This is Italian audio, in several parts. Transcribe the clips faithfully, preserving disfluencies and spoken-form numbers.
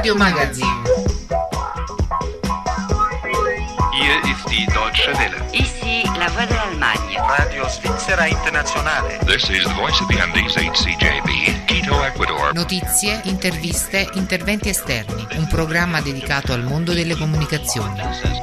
Radio Magazine. Hier ist die Deutsche Welle. Ici la voix de l'Allemagne. Radio Svizzera Internazionale. This is the voice of the Andes H C J B, Quito, Ecuador. Notizie, interviste, interventi esterni. Un programma dedicato al mondo delle comunicazioni.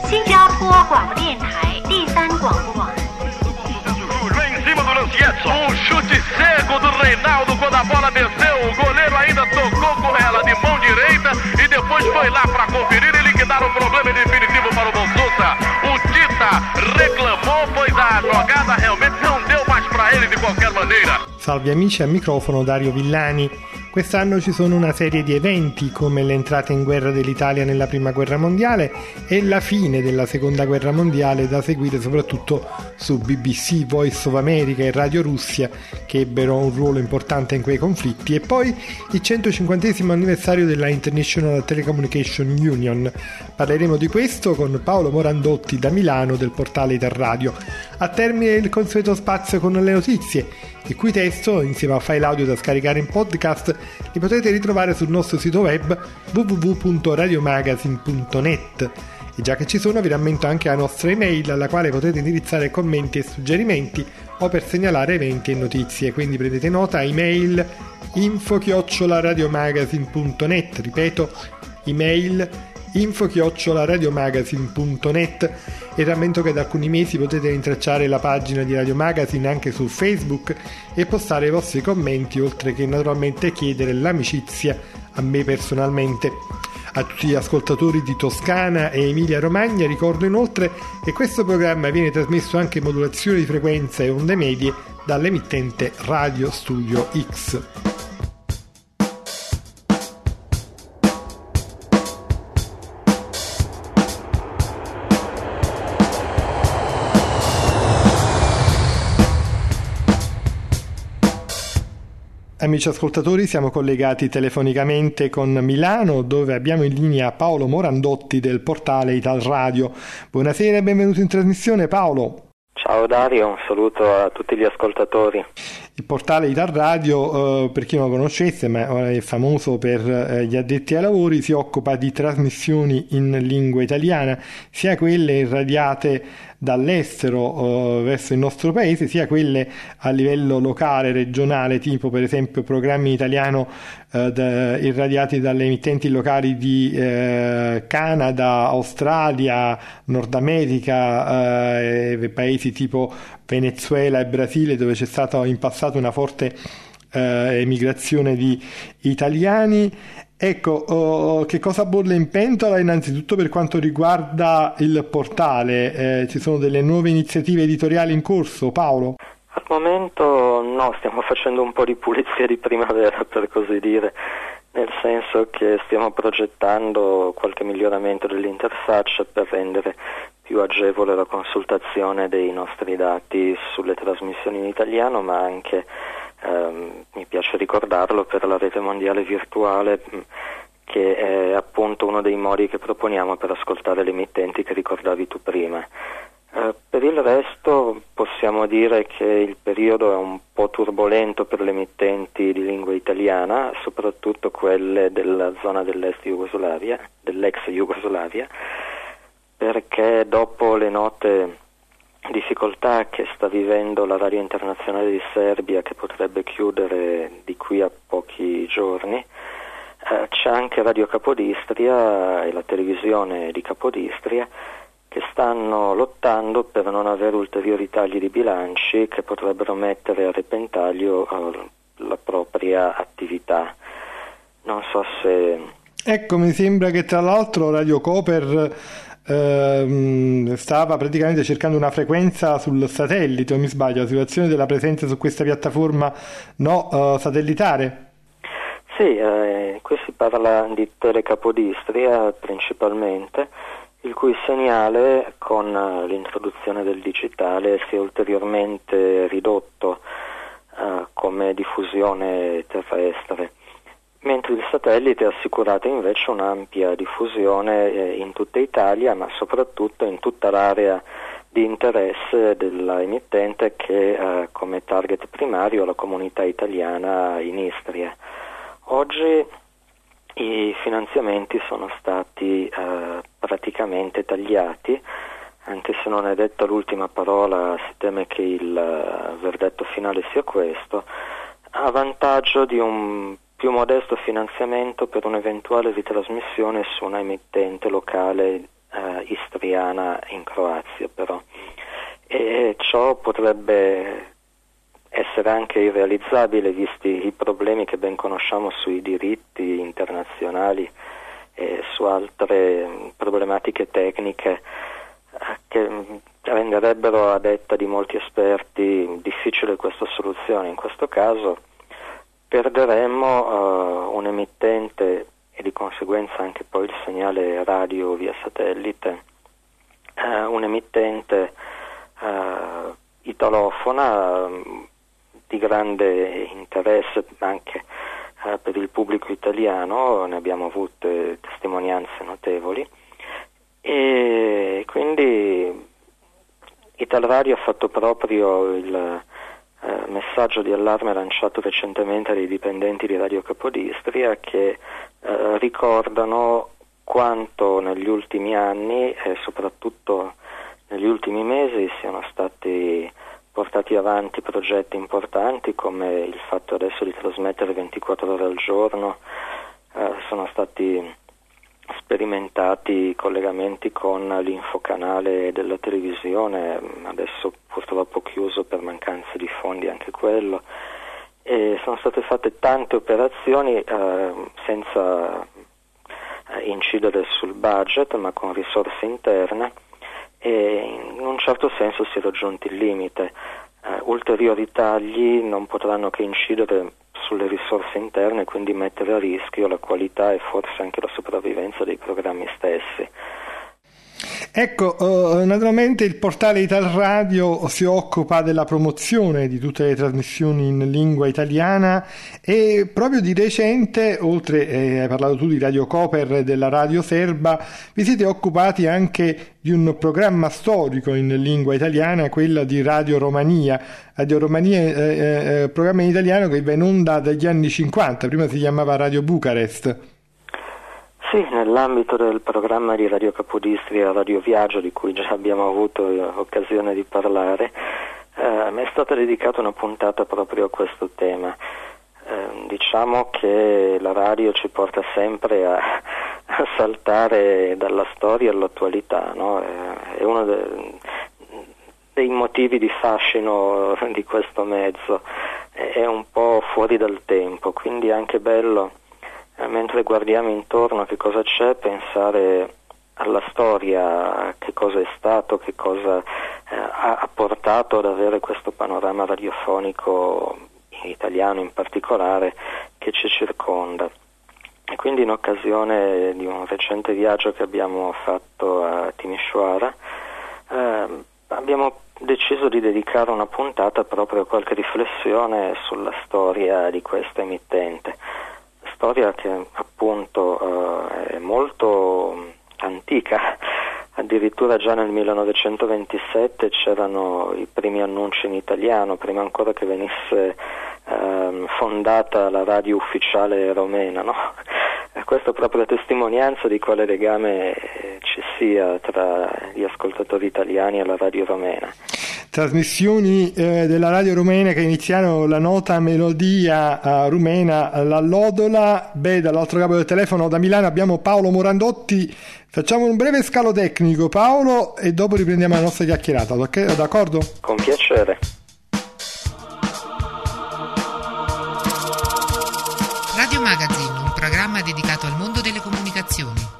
Em cima do Lancietto, um chute cego do Reinaldo quando a bola desceu, o goleiro ainda tocou com ela de mão direita e depois foi lá para conferir e liquidar o problema definitivo para o Bolsonaro. O Tita reclamou, pois a jogada realmente não deu mais para ele de qualquer maneira. Salve amici, al microfono Dario Villani. Quest'anno ci sono una serie di eventi come l'entrata in guerra dell'Italia nella Prima Guerra Mondiale e la fine della Seconda Guerra Mondiale, da seguire soprattutto su B B C, Voice of America e Radio Russia, che ebbero un ruolo importante in quei conflitti, e poi il centocinquantesimo anniversario della International Telecommunication Union. Parleremo di questo con Paolo Morandotti da Milano del portale Italradio. A termine il consueto spazio con le notizie, il cui testo, insieme a file audio da scaricare in podcast, li potete ritrovare sul nostro sito web w w w punto radiomagazine punto net. E già che ci sono, vi rammento anche la nostra email, alla quale potete indirizzare commenti e suggerimenti o per segnalare eventi e notizie. Quindi prendete nota: email info chiocciola radiomagazine punto net, ripeto, email info chiocciola radiomagazine punto net. E rammento che da alcuni mesi potete rintracciare la pagina di Radio Magazine anche su Facebook e postare i vostri commenti, oltre che naturalmente chiedere l'amicizia a me personalmente. A tutti gli ascoltatori di Toscana e Emilia Romagna ricordo inoltre che questo programma viene trasmesso anche in modulazione di frequenza e onde medie dall'emittente Radio Studio X. Amici ascoltatori, siamo collegati telefonicamente con Milano, dove abbiamo in linea Paolo Morandotti del portale Italradio. Buonasera e benvenuto in trasmissione, Paolo. Ciao Dario, un saluto a tutti gli ascoltatori. Il portale Italradio, eh, per chi non lo conoscesse, ma è famoso per eh, gli addetti ai lavori, si occupa di trasmissioni in lingua italiana, sia quelle irradiate dall'estero eh, verso il nostro paese, sia quelle a livello locale, regionale, tipo per esempio programmi in italiano eh, da, irradiati dalle emittenti locali di eh, Canada, Australia, Nord America, eh, paesi tipo Venezuela e Brasile, dove c'è stata in passato una forte eh, emigrazione di italiani. Ecco, oh, che cosa bolle in pentola innanzitutto per quanto riguarda il portale? Eh, ci sono delle nuove iniziative editoriali in corso, Paolo? Al momento no, stiamo facendo un po' di pulizia di primavera, per così dire, nel senso che stiamo progettando qualche miglioramento dell'interfaccia per rendere più agevole la consultazione dei nostri dati sulle trasmissioni in italiano, ma anche ehm, mi piace ricordarlo, per la rete mondiale virtuale, che è appunto uno dei modi che proponiamo per ascoltare le emittenti che ricordavi tu prima. Eh, per il resto possiamo dire che il periodo è un po' turbolento per le emittenti di lingua italiana, soprattutto quelle della zona dell'est Jugoslavia, dell'ex Jugoslavia, perché dopo le note difficoltà che sta vivendo la radio internazionale di Serbia, che potrebbe chiudere di qui a pochi giorni, eh, c'è anche Radio Capodistria e la televisione di Capodistria che stanno lottando per non avere ulteriori tagli di bilanci che potrebbero mettere a repentaglio eh, la propria attività. Non so se... Ecco, mi sembra che tra l'altro Radio Koper Uh, stava praticamente cercando una frequenza sul satellite, o mi sbaglio? La situazione della presenza su questa piattaforma no uh, satellitare? Sì, eh, qui si parla di Telecapodistria principalmente, il cui segnale con l'introduzione del digitale si è ulteriormente ridotto uh, come diffusione terrestre, mentre il satellite ha assicurato invece un'ampia diffusione eh, in tutta Italia, ma soprattutto in tutta l'area di interesse della emittente, che eh, come target primario la comunità italiana in Istria. Oggi i finanziamenti sono stati eh, praticamente tagliati, anche se non è detta l'ultima parola, si teme che il uh, verdetto finale sia questo, a vantaggio di un più modesto finanziamento per un'eventuale ritrasmissione su una emittente locale uh, istriana in Croazia però. E ciò potrebbe essere anche irrealizzabile visti i problemi che ben conosciamo sui diritti internazionali e su altre problematiche tecniche che renderebbero, a detta di molti esperti, difficile questa soluzione. In questo caso perderemmo uh, un emittente e di conseguenza anche poi il segnale radio via satellite, uh, un emittente uh, italofona uh, di grande interesse anche uh, per il pubblico italiano, ne abbiamo avute testimonianze notevoli. E quindi Italradio ha fatto proprio il eh, messaggio di allarme lanciato recentemente dai dipendenti di Radio Capodistria che eh, ricordano quanto negli ultimi anni e soprattutto negli ultimi mesi siano stati portati avanti progetti importanti come il fatto adesso di trasmettere ventiquattro ore al giorno, eh, sono stati sperimentati collegamenti con l'infocanale della televisione, adesso purtroppo chiuso per mancanza di fondi anche quello, e sono state fatte tante operazioni eh, senza eh, incidere sul budget ma con risorse interne, e in un certo senso si è raggiunto il limite. Eh, ulteriori tagli non potranno che incidere sulle risorse interne e quindi mettere a rischio la qualità e forse anche la sopravvivenza dei programmi stessi. Ecco, uh, naturalmente il portale Italradio si occupa della promozione di tutte le trasmissioni in lingua italiana e proprio di recente, oltre, eh, hai parlato tu di Radio Koper e della Radio Serba, vi siete occupati anche di un programma storico in lingua italiana, quella di Radio Romania. Radio Romania è eh, eh, programma in italiano che va in onda dagli anni cinquanta, prima si chiamava Radio Bucarest. Sì, nell'ambito del programma di Radio Capodistria Radio Viaggio, di cui già abbiamo avuto occasione di parlare, eh, mi è stata dedicata una puntata proprio a questo tema. Eh, diciamo che la radio ci porta sempre a, a saltare dalla storia all'attualità, no? È uno de, dei motivi di fascino di questo mezzo, è un po' fuori dal tempo, quindi è anche bello, mentre guardiamo intorno a che cosa c'è, pensare alla storia, che cosa è stato, che cosa eh, ha portato ad avere questo panorama radiofonico in italiano in particolare che ci circonda. E quindi in occasione di un recente viaggio che abbiamo fatto a Timișoara eh, abbiamo deciso di dedicare una puntata proprio a qualche riflessione sulla storia di questa emittente. Storia che appunto uh, è molto antica, addirittura già nel millenovecentoventisette c'erano i primi annunci in italiano, prima ancora che venisse uh, fondata la radio ufficiale romena, no? Questa è proprio la testimonianza di quale legame ci sia tra gli ascoltatori italiani e la radio romena. Trasmissioni eh, della radio romena che iniziano la nota melodia eh, rumena, l'allodola. Beh, dall'altro capo del telefono da Milano abbiamo Paolo Morandotti. Facciamo un breve scalo tecnico, Paolo, e dopo riprendiamo la nostra chiacchierata, d'accordo? Con piacere. Radio Magazine, un programma dedicato al mondo delle comunicazioni.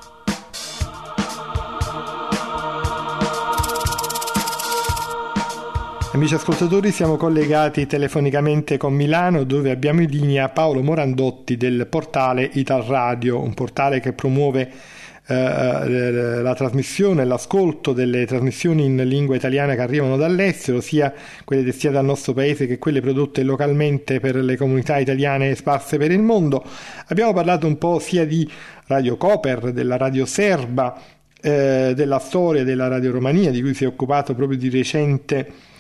Amici ascoltatori, siamo collegati telefonicamente con Milano, dove abbiamo in linea Paolo Morandotti del portale Italradio, un portale che promuove eh, la trasmissione, l'ascolto delle trasmissioni in lingua italiana che arrivano dall'estero, sia quelle destinate al nostro paese che quelle prodotte localmente per le comunità italiane sparse per il mondo. Abbiamo parlato un po' sia di Radio Koper, della Radio Serba, eh, della storia della Radio Romania, di cui si è occupato proprio di recente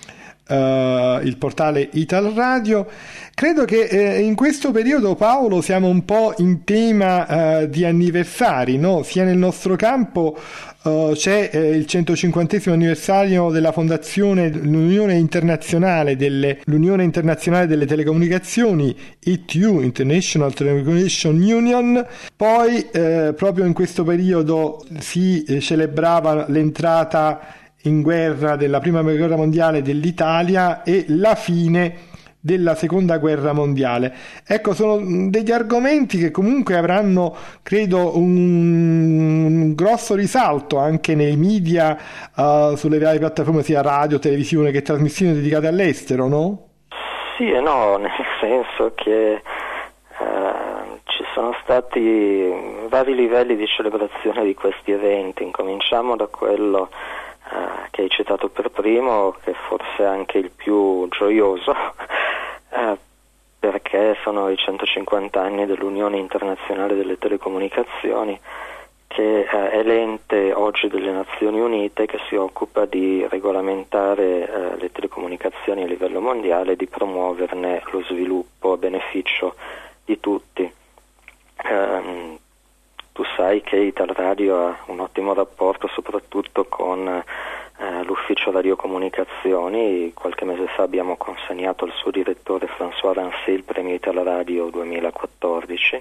uh, il portale Ital Radio. Credo che eh, in questo periodo, Paolo, siamo un po' in tema uh, di anniversari, no? Sia nel nostro campo uh, c'è eh, il centocinquantesimo anniversario della fondazione l'Unione Internazionale delle, l'Unione Internazionale delle Telecomunicazioni, I T U, International Telecommunication Union. Poi eh, proprio in questo periodo si eh, celebrava l'entrata in guerra della prima guerra mondiale dell'Italia e la fine della seconda guerra mondiale. Ecco, sono degli argomenti che comunque avranno, credo, un, un grosso risalto anche nei media, uh, sulle varie piattaforme, sia radio, televisione che trasmissioni dedicate all'estero, no? Sì e no, nel senso che uh, ci sono stati vari livelli di celebrazione di questi eventi. Incominciamo da quello uh, che hai citato per primo, che forse è anche il più gioioso, Uh, perché sono i centocinquanta anni dell'Unione Internazionale delle Telecomunicazioni, che uh, è l'ente oggi delle Nazioni Unite che si occupa di regolamentare uh, le telecomunicazioni a livello mondiale e di promuoverne lo sviluppo a beneficio di tutti. Uh, tu sai che Ital Radio ha un ottimo rapporto soprattutto con Uh, l'ufficio radiocomunicazioni. Qualche mese fa abbiamo consegnato al suo direttore François Rancé il premio Ital Radio duemilaquattordici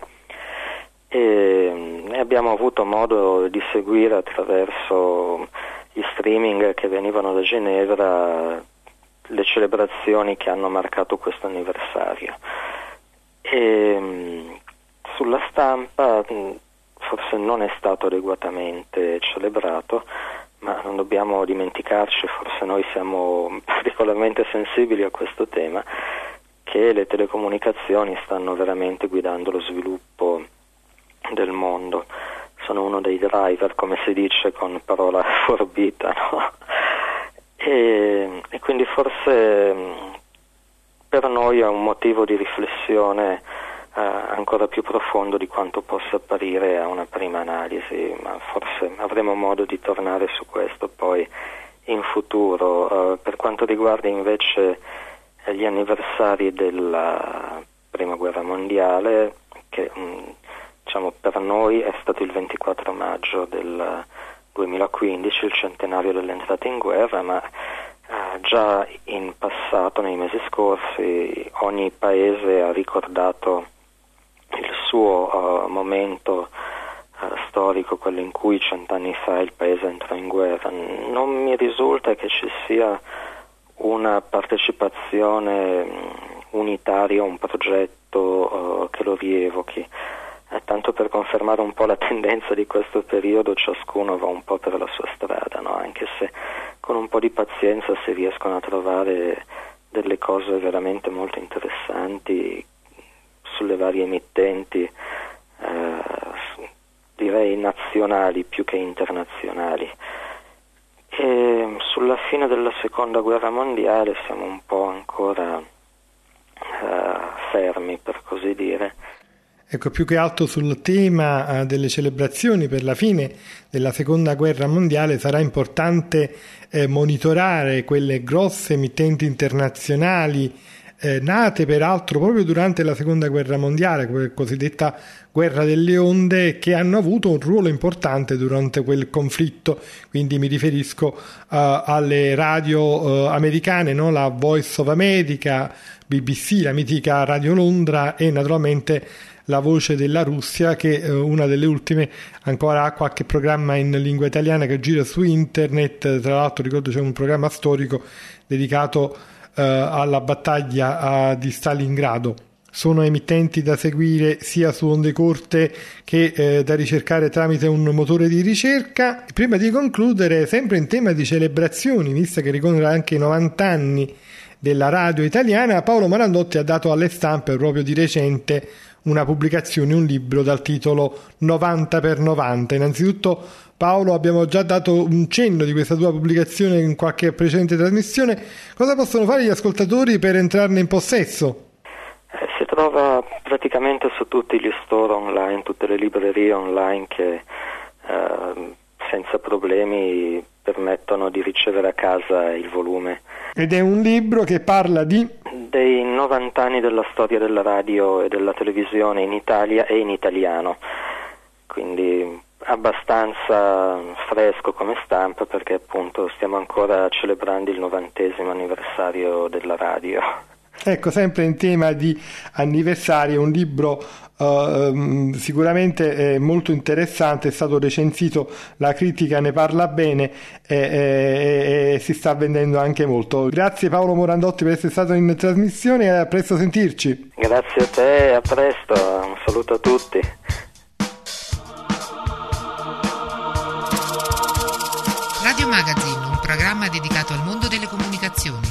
e, e abbiamo avuto modo di seguire attraverso gli streaming che venivano da Ginevra le celebrazioni che hanno marcato questo anniversario. E, sulla stampa forse non è stato adeguatamente celebrato, ma non dobbiamo dimenticarci, forse noi siamo particolarmente sensibili a questo tema, che le telecomunicazioni stanno veramente guidando lo sviluppo del mondo. Sono uno dei driver, come si dice con parola forbita, no? E, e quindi forse per noi è un motivo di riflessione Uh, ancora più profondo di quanto possa apparire a una prima analisi, ma forse avremo modo di tornare su questo poi in futuro. Uh, per quanto riguarda invece gli anniversari della prima guerra mondiale, che um, diciamo per noi è stato il ventiquattro maggio del duemilaquindici, il centenario dell'entrata in guerra, ma uh, già in passato, nei mesi scorsi, ogni paese ha ricordato il suo uh, momento uh, storico, quello in cui cent'anni fa il paese entrò in guerra. Non mi risulta che ci sia una partecipazione unitaria, un progetto uh, che lo rievochi. Eh, tanto per confermare un po' la tendenza di questo periodo, ciascuno va un po' per la sua strada, no? Anche se con un po' di pazienza si riescono a trovare delle cose veramente molto interessanti sulle varie emittenti, eh, direi nazionali più che internazionali. E sulla fine della seconda guerra mondiale siamo un po' ancora eh, fermi, per così dire. Ecco, più che altro sul tema uh, delle celebrazioni per la fine della seconda guerra mondiale sarà importante eh, monitorare quelle grosse emittenti internazionali Eh, nate peraltro proprio durante la seconda guerra mondiale, quella cosiddetta guerra delle onde, che hanno avuto un ruolo importante durante quel conflitto. Quindi mi riferisco uh, alle radio uh, americane, no? La Voice of America, B B C, la mitica Radio Londra, e naturalmente la Voce della Russia, che uh, una delle ultime ancora ha qualche programma in lingua italiana che gira su internet. Tra l'altro ricordo c'è un programma storico dedicato alla battaglia uh, di Stalingrado. Sono emittenti da seguire sia su onde corte che eh, da ricercare tramite un motore di ricerca. Prima di concludere, sempre in tema di celebrazioni, visto che ricorrono anche i novanta anni della radio italiana, Paolo Marandotti ha dato alle stampe proprio di recente una pubblicazione, un libro dal titolo novanta per novanta. Innanzitutto, Paolo, abbiamo già dato un cenno di questa tua pubblicazione in qualche precedente trasmissione. Cosa possono fare gli ascoltatori per entrarne in possesso? Eh, si trova praticamente su tutti gli store online, tutte le librerie online che eh, senza problemi permettono di ricevere a casa il volume. Ed è un libro che parla di... dei novanta anni della storia della radio e della televisione in Italia e in italiano, quindi abbastanza fresco come stampa, perché appunto stiamo ancora celebrando il novantesimo anniversario della radio. Ecco, sempre in tema di anniversario, un libro uh, sicuramente eh, molto interessante, è stato recensito, la critica ne parla bene e, e, e si sta vendendo anche molto. Grazie Paolo Morandotti per essere stato in trasmissione e a presto sentirci. Grazie a te, a presto, un saluto a tutti. Radio Magazine, un programma dedicato al mondo delle comunicazioni.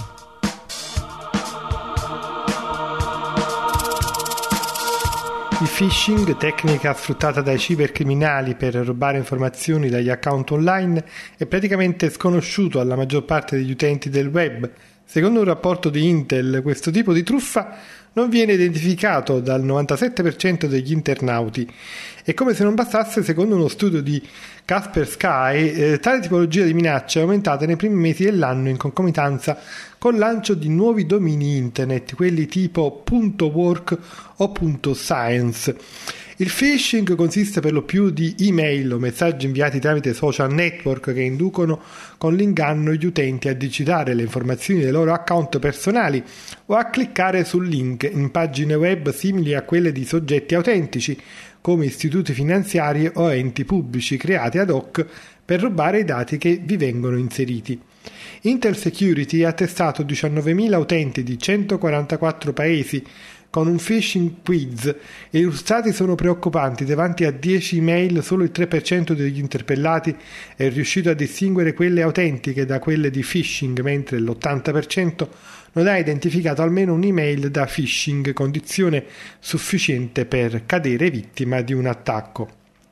Il phishing, tecnica sfruttata dai cibercriminali per rubare informazioni dagli account online, è praticamente sconosciuto alla maggior parte degli utenti del web. Secondo un rapporto di Intel, questo tipo di truffa non viene identificato dal novantasette per cento degli internauti. E come se non bastasse, secondo uno studio di Kaspersky, eh, tale tipologia di minaccia è aumentata nei primi mesi dell'anno in concomitanza col lancio di nuovi domini internet, quelli tipo .work o .science. Il phishing consiste per lo più di email o messaggi inviati tramite social network che inducono con l'inganno gli utenti a digitare le informazioni dei loro account personali o a cliccare su link in pagine web simili a quelle di soggetti autentici, come istituti finanziari o enti pubblici creati ad hoc per rubare i dati che vi vengono inseriti. Intel Security ha testato diciannovemila utenti di centoquarantaquattro paesi con un phishing quiz e i risultati sono preoccupanti. Davanti a dieci email solo il tre per cento degli interpellati è riuscito a distinguere quelle autentiche da quelle di phishing, mentre l'ottanta per cento non ha identificato almeno un'email da phishing, condizione sufficiente per cadere vittima di un attacco.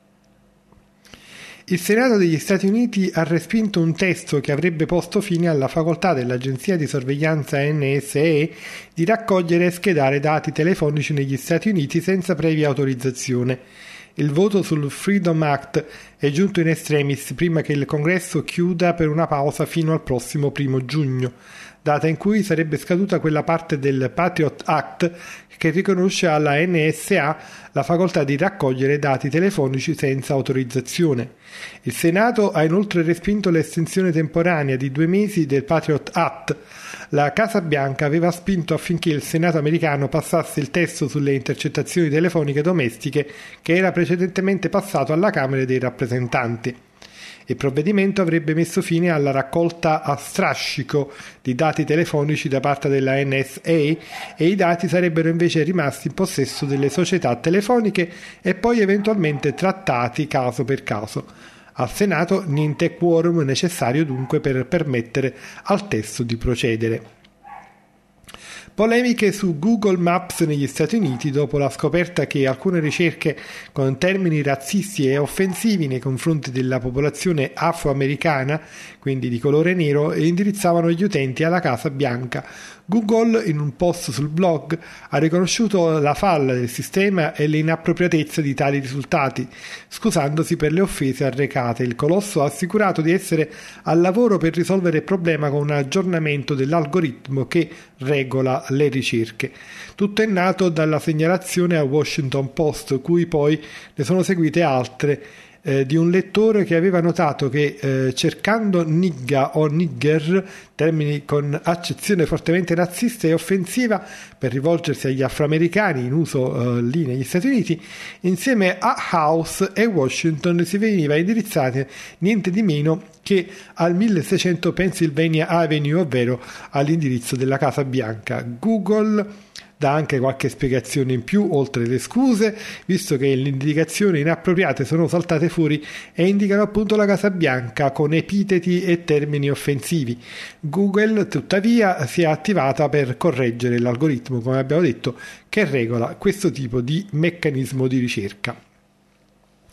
Il Senato degli Stati Uniti ha respinto un testo che avrebbe posto fine alla facoltà dell'agenzia di sorveglianza N S A di raccogliere e schedare dati telefonici negli Stati Uniti senza previa autorizzazione. Il voto sul Freedom Act è giunto in extremis prima che il Congresso chiuda per una pausa fino al prossimo primo giugno, data in cui sarebbe scaduta quella parte del Patriot Act che riconosce alla N S A la facoltà di raccogliere dati telefonici senza autorizzazione. Il Senato ha inoltre respinto l'estensione temporanea di due mesi del Patriot Act. La Casa Bianca aveva spinto affinché il Senato americano passasse il testo sulle intercettazioni telefoniche domestiche che era precedentemente passato alla Camera dei rappresentanti. Il provvedimento avrebbe messo fine alla raccolta a strascico di dati telefonici da parte della N S A e i dati sarebbero invece rimasti in possesso delle società telefoniche e poi eventualmente trattati caso per caso. Al Senato niente quorum necessario dunque per permettere al testo di procedere. Polemiche su Google Maps negli Stati Uniti dopo la scoperta che alcune ricerche con termini razzisti e offensivi nei confronti della popolazione afroamericana, quindi di colore nero, indirizzavano gli utenti alla Casa Bianca. Google, in un post sul blog, ha riconosciuto la falla del sistema e l'inappropriatezza di tali risultati, scusandosi per le offese arrecate. Il colosso ha assicurato di essere al lavoro per risolvere il problema con un aggiornamento dell'algoritmo che regola le ricerche. Tutto è nato dalla segnalazione al Washington Post, cui poi ne sono seguite altre eh, di un lettore che aveva notato che eh, cercando nigga o nigger, termini con accezione fortemente razzista e offensiva per rivolgersi agli afroamericani in uso eh, lì negli Stati Uniti, insieme a House e Washington si veniva indirizzati niente di meno che al milleseicento Pennsylvania Avenue, ovvero all'indirizzo della Casa Bianca. Google dà anche qualche spiegazione in più oltre le scuse, visto che le indicazioni inappropriate sono saltate fuori e indicano appunto la Casa Bianca con epiteti e termini offensivi. Google tuttavia si è attivata per correggere l'algoritmo, come abbiamo detto, che regola questo tipo di meccanismo di ricerca.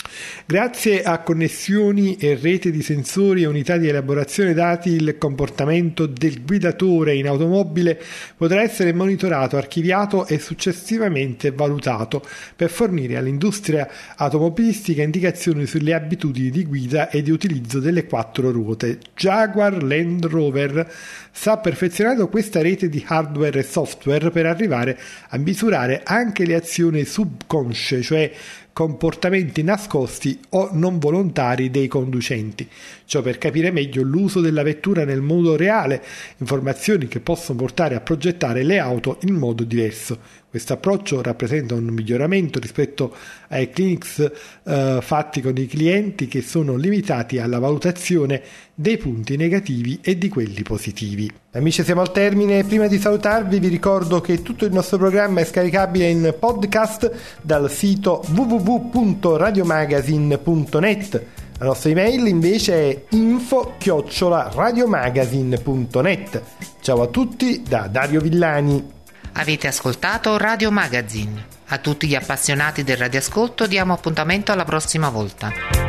Grazie a connessioni e rete di sensori e unità di elaborazione dati, il comportamento del guidatore in automobile potrà essere monitorato, archiviato e successivamente valutato per fornire all'industria automobilistica indicazioni sulle abitudini di guida e di utilizzo delle quattro ruote. Jaguar Land Rover sta perfezionando questa rete di hardware e software per arrivare a misurare anche le azioni subconsce, cioè comportamenti nascosti o non volontari dei conducenti. Ciò per capire meglio l'uso della vettura nel mondo reale, informazioni che possono portare a progettare le auto in modo diverso. Questo approccio rappresenta un miglioramento rispetto ai clinics eh, fatti con i clienti, che sono limitati alla valutazione dei punti negativi e di quelli positivi. Amici, siamo al termine. Prima di salutarvi vi ricordo che tutto il nostro programma è scaricabile in podcast dal sito w w w punto radiomagazine punto net. La nostra email invece è info chiocciola radiomagazine punto net. Ciao a tutti da Dario Villani. Avete ascoltato Radio Magazine. A tutti gli appassionati del radioascolto diamo appuntamento alla prossima volta.